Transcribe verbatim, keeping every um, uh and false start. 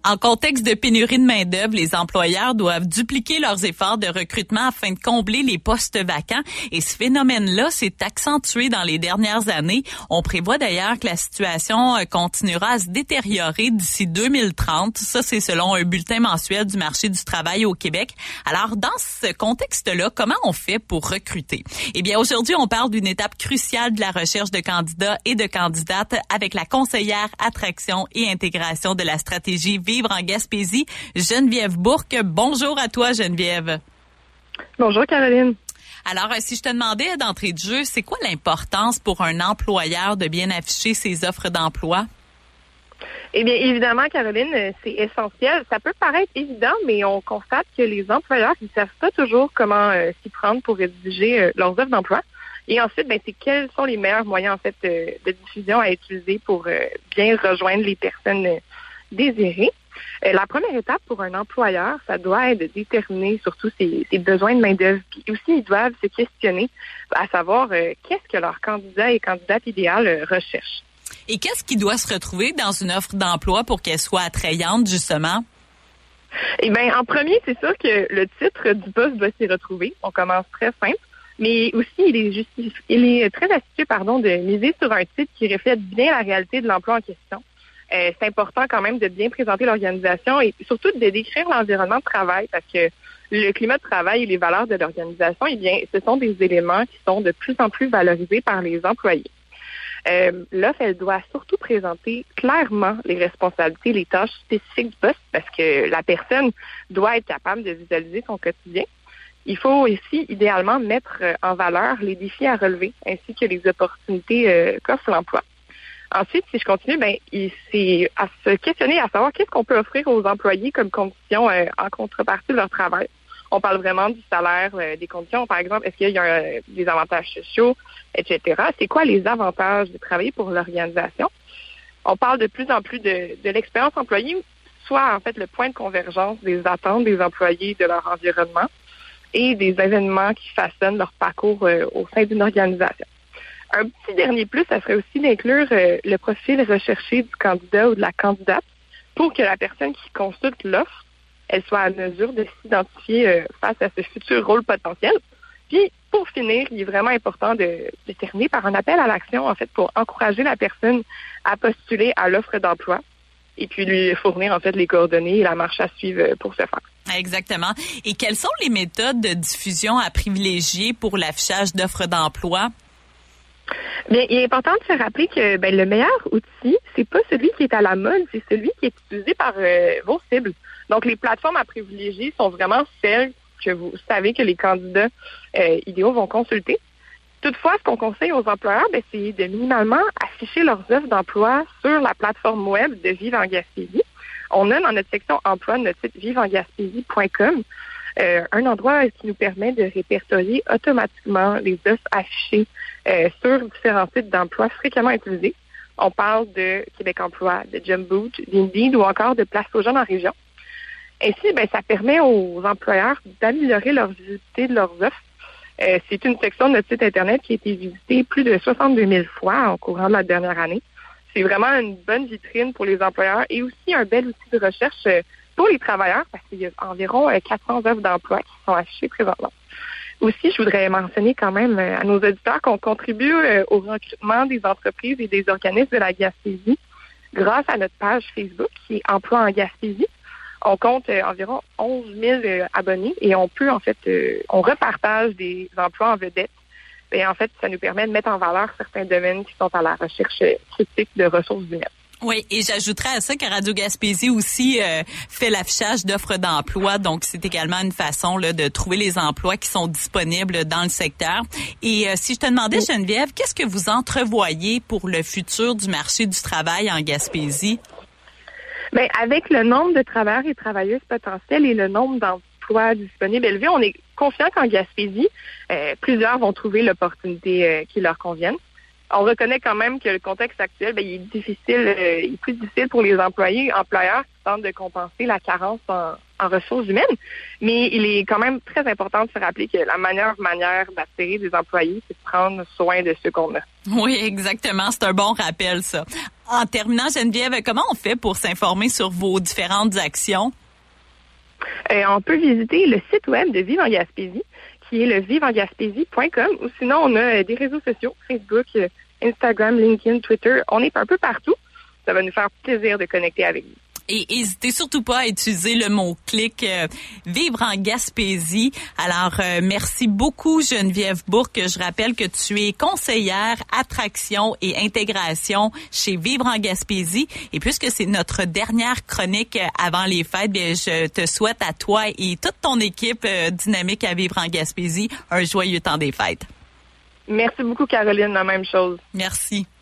En contexte de pénurie de main-d'œuvre, les employeurs doivent dupliquer leurs efforts de recrutement afin de combler les postes vacants. Et ce phénomène-là s'est accentué dans les dernières années. On prévoit d'ailleurs que la situation continuera à se détériorer d'ici deux mille trente. Ça, c'est selon un bulletin mensuel du marché du travail au Québec. Alors, dans ce contexte-là, comment on fait pour recruter? Eh bien, aujourd'hui, on parle d'une étape cruciale de la recherche de candidats et de candidates avec la conseillère attraction et intégration de la stratégie Vivre en Gaspésie, Geneviève Bourque. Bonjour à toi, Geneviève. Bonjour, Caroline. Alors, si je te demandais d'entrée de jeu, c'est quoi l'importance pour un employeur de bien afficher ses offres d'emploi? Eh bien, évidemment, Caroline, c'est essentiel. Ça peut paraître évident, mais on constate que les employeurs ne savent pas toujours comment euh, s'y prendre pour rédiger euh, leurs offres d'emploi. Et ensuite, ben, c'est quels sont les meilleurs moyens en fait euh, de diffusion à utiliser pour euh, bien rejoindre les personnes euh, désirées. Euh, la première étape pour un employeur, ça doit être de déterminer surtout ses, ses besoins de main-d'œuvre. Puis aussi, ils doivent se questionner à savoir euh, qu'est-ce que leur candidat et candidate idéal euh, recherchent. Et qu'est-ce qui doit se retrouver dans une offre d'emploi pour qu'elle soit attrayante, justement? Eh bien, en premier, c'est sûr que le titre du poste doit s'y retrouver. On commence très simple. Mais aussi, il est, justifié, il est très astucieux pardon, de miser sur un titre qui reflète bien la réalité de l'emploi en question. Euh, c'est important quand même de bien présenter l'organisation et surtout de décrire l'environnement de travail parce que le climat de travail et les valeurs de l'organisation, eh bien, ce sont des éléments qui sont de plus en plus valorisés par les employés. Euh, l'offre, elle doit surtout présenter clairement les responsabilités, les tâches spécifiques du poste parce que la personne doit être capable de visualiser son quotidien. Il faut aussi, idéalement, mettre en valeur les défis à relever ainsi que les opportunités euh, qu'offre l'emploi. Ensuite, si je continue, ben, c'est à se questionner à savoir qu'est-ce qu'on peut offrir aux employés comme conditions euh, en contrepartie de leur travail. On parle vraiment du salaire, euh, des conditions. Par exemple, est-ce qu'il y a euh, des avantages sociaux, et cetera. C'est quoi les avantages de travailler pour l'organisation? On parle de plus en plus de, de l'expérience employée, soit en fait le point de convergence des attentes des employés de leur environnement et des événements qui façonnent leur parcours euh, au sein d'une organisation. Un petit dernier plus, ça serait aussi d'inclure euh, le profil recherché du candidat ou de la candidate pour que la personne qui consulte l'offre, elle soit à mesure de s'identifier euh, face à ce futur rôle potentiel. Puis, pour finir, il est vraiment important de, de terminer par un appel à l'action, en fait, pour encourager la personne à postuler à l'offre d'emploi et puis lui fournir, en fait, les coordonnées et la marche à suivre pour ce faire. Exactement. Et quelles sont les méthodes de diffusion à privilégier pour l'affichage d'offres d'emploi? Bien, il est important de se rappeler que ben, le meilleur outil, c'est pas celui qui est à la mode, c'est celui qui est utilisé par euh, vos cibles. Donc, les plateformes à privilégier sont vraiment celles que vous savez que les candidats euh, idéaux vont consulter. Toutefois, ce qu'on conseille aux employeurs, ben, c'est de minimalement afficher leurs offres d'emploi sur la plateforme web de Vivre en Gaspésie. On a dans notre section emploi notre site vivre en gaspésie point com euh, un endroit qui nous permet de répertorier automatiquement les offres affichées euh, sur différents sites d'emploi fréquemment utilisés. On parle de Québec Emploi, de Jumboot, d'Indeed ou encore de Place aux jeunes en région. Ainsi, ben, ça permet aux employeurs d'améliorer leur visibilité de leurs offres. Euh, c'est une section de notre site Internet qui a été visitée plus de soixante-deux mille fois au courant de la dernière année. C'est vraiment une bonne vitrine pour les employeurs et aussi un bel outil de recherche pour les travailleurs parce qu'il y a environ quatre cents offres d'emploi qui sont affichées présentement. Aussi, je voudrais mentionner quand même à nos auditeurs qu'on contribue au recrutement des entreprises et des organismes de la Gaspésie grâce à notre page Facebook qui est Emploi en Gaspésie. On compte euh, environ onze mille euh, abonnés et on peut, en fait, euh, on repartage des emplois en vedette. Et en fait, ça nous permet de mettre en valeur certains domaines qui sont à la recherche critique de ressources humaines. Oui, et j'ajouterais à ça que Radio Gaspésie aussi euh, fait l'affichage d'offres d'emploi, donc c'est également une façon là, de trouver les emplois qui sont disponibles dans le secteur. Et euh, si je te demandais, Geneviève, qu'est-ce que vous entrevoyez pour le futur du marché du travail en Gaspésie? Bien, avec le nombre de travailleurs et travailleuses potentiels et le nombre d'emplois disponibles élevé, on est confiant qu'en Gaspésie, euh, plusieurs vont trouver l'opportunité euh, qui leur convienne. On reconnaît quand même que le contexte actuel, bien, il est difficile, euh, il est plus difficile pour les employés, employeurs qui tentent de compenser la carence en, en ressources humaines. Mais il est quand même très important de se rappeler que la meilleure manière d'attirer des employés, c'est de prendre soin de ceux qu'on a. Oui, exactement. C'est un bon rappel, ça. En terminant, Geneviève, comment on fait pour s'informer sur vos différentes actions? Euh, on peut visiter le site web de Vive en Gaspésie, qui est le vive en gaspésie point com, ou sinon on a des réseaux sociaux, Facebook, Instagram, LinkedIn, Twitter. On est un peu partout. Ça va nous faire plaisir de connecter avec vous. Et n'hésitez surtout pas à utiliser le mot-clic euh, « Vivre en Gaspésie ». Alors, euh, merci beaucoup Geneviève Bourque. Je rappelle que tu es conseillère attraction et intégration chez Vivre en Gaspésie. Et puisque c'est notre dernière chronique avant les fêtes, bien, je te souhaite à toi et toute ton équipe euh, dynamique à Vivre en Gaspésie un joyeux temps des fêtes. Merci beaucoup Caroline, la même chose. Merci.